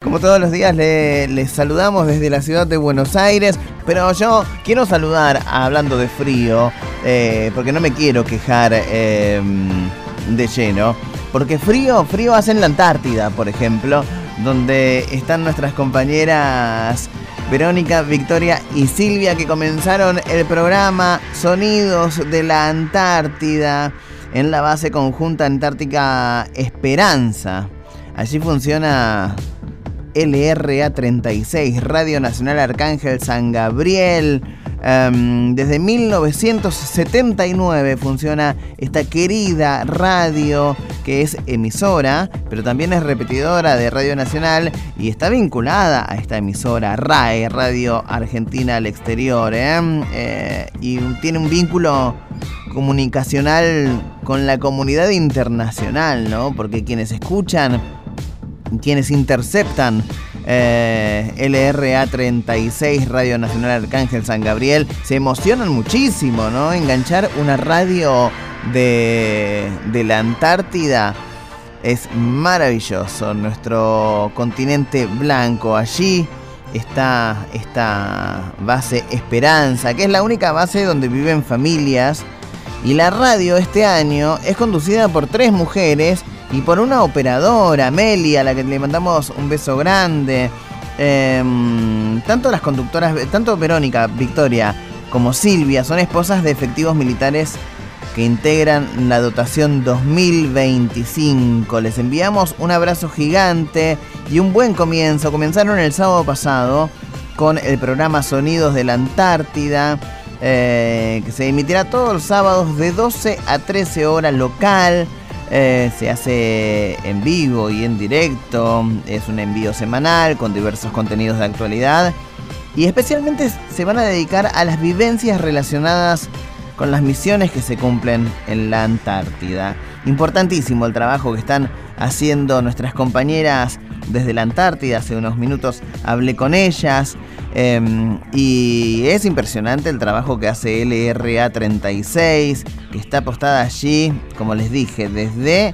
Como todos los días les saludamos desde la ciudad de Buenos Aires, pero yo quiero saludar, hablando de frío, porque no me quiero quejar de lleno, porque frío hace en la Antártida, por ejemplo, donde están nuestras compañeras Verónica, Victoria y Silvia, que comenzaron el programa Sonidos de la Antártida en la base conjunta antártica Esperanza. Allí funciona LRA 36, Radio Nacional Arcángel San Gabriel. Desde 1979 funciona esta querida radio, que es emisora, pero también es repetidora de Radio Nacional y está vinculada a esta emisora RAE, Radio Argentina al Exterior, y tiene un vínculo comunicacional con la comunidad internacional, ¿no? Porque quienes escuchan, quienes interceptan LRA 36, Radio Nacional Arcángel San Gabriel, se emocionan muchísimo, ¿no? Enganchar una radio de la Antártida es maravilloso. Nuestro continente blanco, allí está esta base Esperanza, que es la única base donde viven familias, y la radio este año es conducida por 3 mujeres y por una operadora, Amelia, a la que le mandamos un beso grande. Tanto las conductoras, tanto Verónica, Victoria como Silvia son esposas de efectivos militares que integran la dotación 2025. Les enviamos un abrazo gigante y un buen comienzo. Comenzaron el sábado pasado con el programa Sonidos de la Antártida, que se emitirá todos los sábados de 12 a 13 horas local. Se hace en vivo y en directo, es un envío semanal con diversos contenidos de actualidad, y especialmente se van a dedicar a las vivencias relacionadas con las misiones que se cumplen en la Antártida. Importantísimo el trabajo que están haciendo nuestras compañeras desde la Antártida. Hace unos minutos hablé con ellas, y es impresionante el trabajo que hace LRA 36, que está apostada allí, como les dije, desde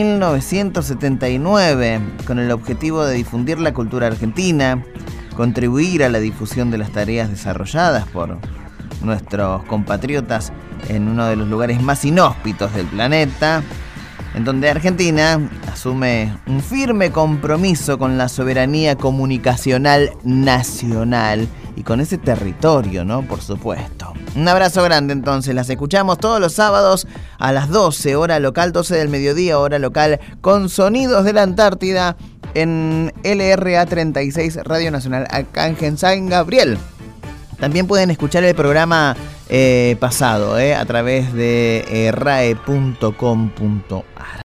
1979, con el objetivo de difundir la cultura argentina, contribuir a la difusión de las tareas desarrolladas por nuestros compatriotas en uno de los lugares más inhóspitos del planeta, en donde Argentina asume un firme compromiso con la soberanía comunicacional nacional y con ese territorio, ¿no? Por supuesto. Un abrazo grande, entonces. Las escuchamos todos los sábados a las 12, hora local, 12 del mediodía, hora local, con Sonidos de la Antártida en LRA 36, Radio Nacional Arcángel San Gabriel. También pueden escuchar el programa pasado a través de rae.com.ar.